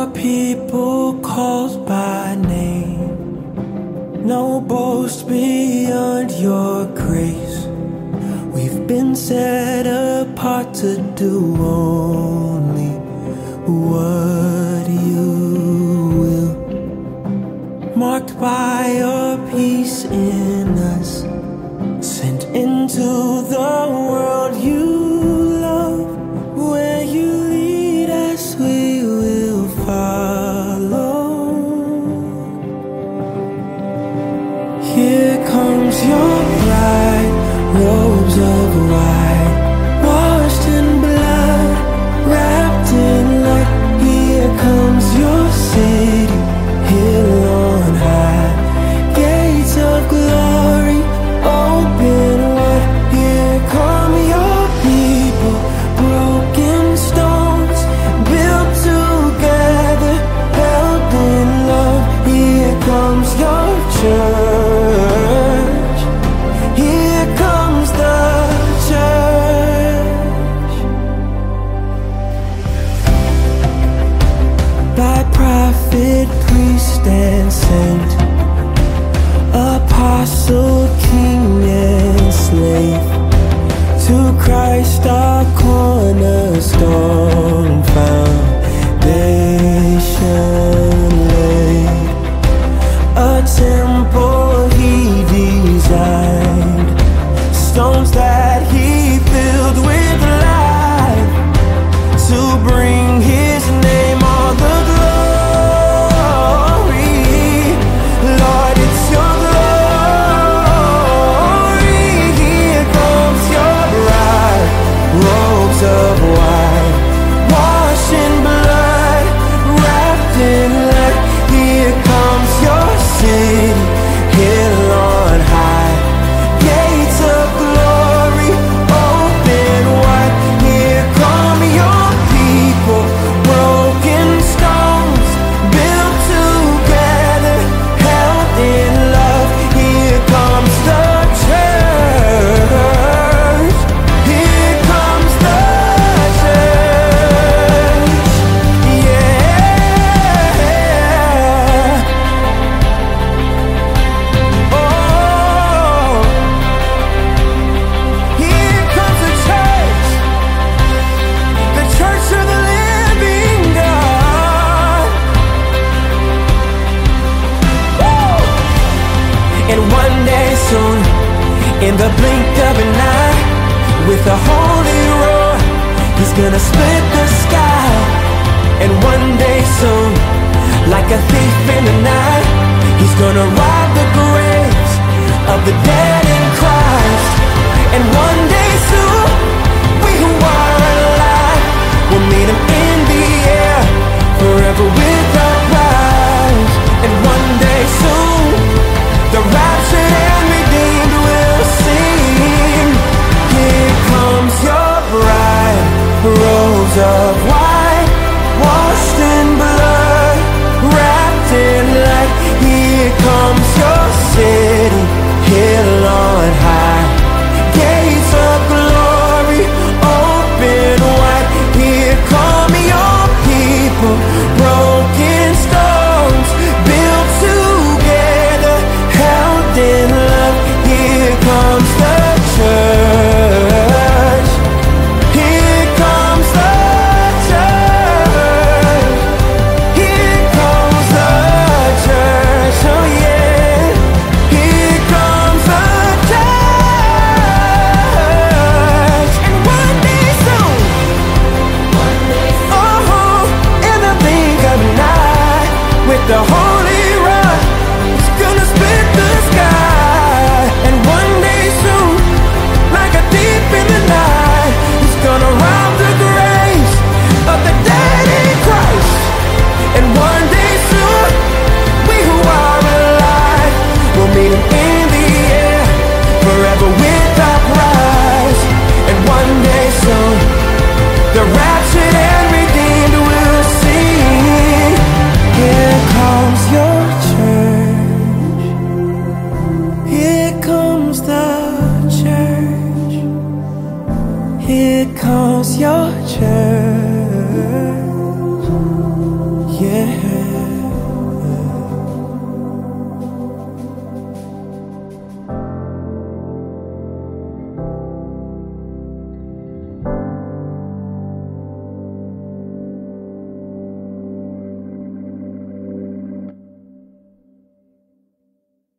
people called by name. No boast beyond your grace. We've been set apart to do only what you will. Marked by your peace in us, sent into the world you love. Where you lead us, we will follow. Here comes your bride, robes of white, washed in blood, wrapped in light. Here comes your city, hill on high, gates of glory open wide. Here come your people, broken stones built together, held in love. Here comes your church. Here comes the church. By prophet, priest, and saint, apostle, king, and slave, to Christ our cornerstone, foundation laid. A temple he designed, stones that he filled with life, to bring his name all the glory. Lord, it's your glory. Here comes your bride, robes of white, washed in blood, wrapped in light. Here comes your city, hill on high, gates of glory open wide. Here come your people, broken stones built together, held in love. Here comes the church. Here comes the church. Yeah. Oh, here comes the church of the living God. Woo! And one day soon, in the blink of an eye, with a holy roar, he's gonna split the sky. And one day soon, like a thief in the night, he's gonna rob the graves of the dead in Christ. And one day soon, we who are alive will meet him in the air, forever with our prize. And one day soon, the raptured and redeemed will sing. Here comes your bride, robes of white, washed in blood, wrapped in light. Here comes your city, hill on high, gates of glory open wide. Here come your people, broken stones built together, held in love. Here comes the church. Here comes the church. Here comes the church. Oh yeah. Here comes the church. And one day soon, oh, in the blink of an eye, with the holy rod, it's gonna split the sky. And one day soon, like a thief in the night, he's gonna rob the graves of the dead in Christ. And one day soon, we who are alive will meet him in the air, forever with our prize. And one day soon, the raptured and redeemed will sing. Here comes your church. Here comes the church. Here comes your church. yeah.